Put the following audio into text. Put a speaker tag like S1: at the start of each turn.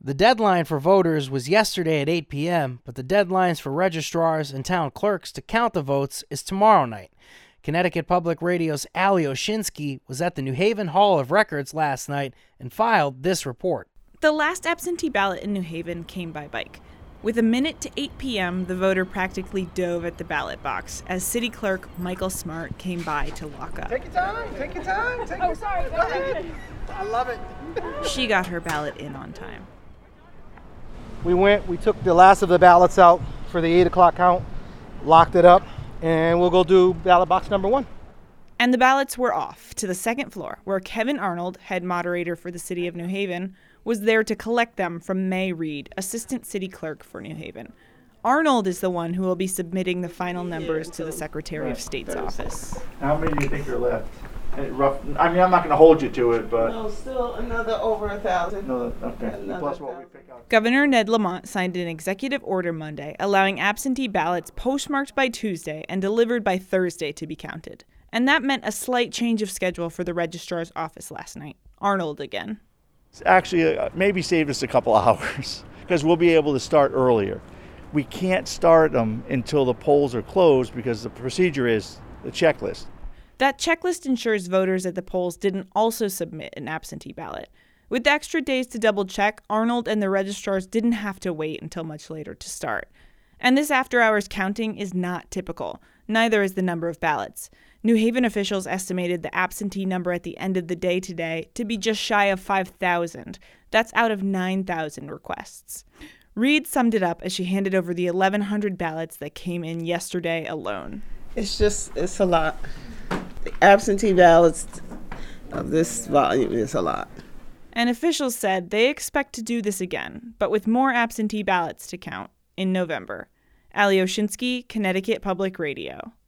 S1: The deadline for voters was yesterday at 8 p.m., but the deadlines for registrars and town clerks to count the votes is tomorrow night. Connecticut Public Radio's Ali Oshinsky was at the New Haven Hall of Records last night and filed this report.
S2: The last absentee ballot in New Haven came by bike. With a minute to 8 p.m., the voter practically dove at the ballot box as City Clerk Michael Smart came by to lock up.
S3: Take your time.
S4: Sorry, go ahead.
S3: I love it.
S2: She got her ballot in on time.
S3: We took the last of the ballots out for the 8 o'clock count, locked it up, and we'll go do ballot box number 1.
S2: And the ballots were off to the second floor, where Kevin Arnold, head moderator for the city of New Haven, was there to collect them from May Reed, assistant city clerk for New Haven. Arnold is the one who will be submitting the final numbers to the Secretary of State's office.
S5: How many do you think are left? Rough. I mean, I'm not going to hold you to it, but
S4: No, still another over 1,000.
S5: no, okay.
S4: Another
S5: Plus what we pick out.
S2: Governor Ned Lamont signed an executive order Monday allowing absentee ballots postmarked by Tuesday and delivered by Thursday to be counted. And that meant a slight change of schedule for the registrar's office last night. Arnold again.
S5: It's actually maybe saved us a couple hours because we'll be able to start earlier. We can't start them until the polls are closed because the procedure is the checklist.
S2: That checklist ensures voters at the polls didn't also submit an absentee ballot. With the extra days to double check, Arnold and the registrars didn't have to wait until much later to start. And this after-hours counting is not typical. Neither is the number of ballots. New Haven officials estimated the absentee number at the end of the day today to be just shy of 5,000. That's out of 9,000 requests. Reed summed it up as she handed over the 1,100 ballots that came in yesterday alone.
S4: It's a lot. The absentee ballots of this volume is a lot.
S2: And officials said they expect to do this again, but with more absentee ballots to count in November. Ali Oshinsky, Connecticut Public Radio.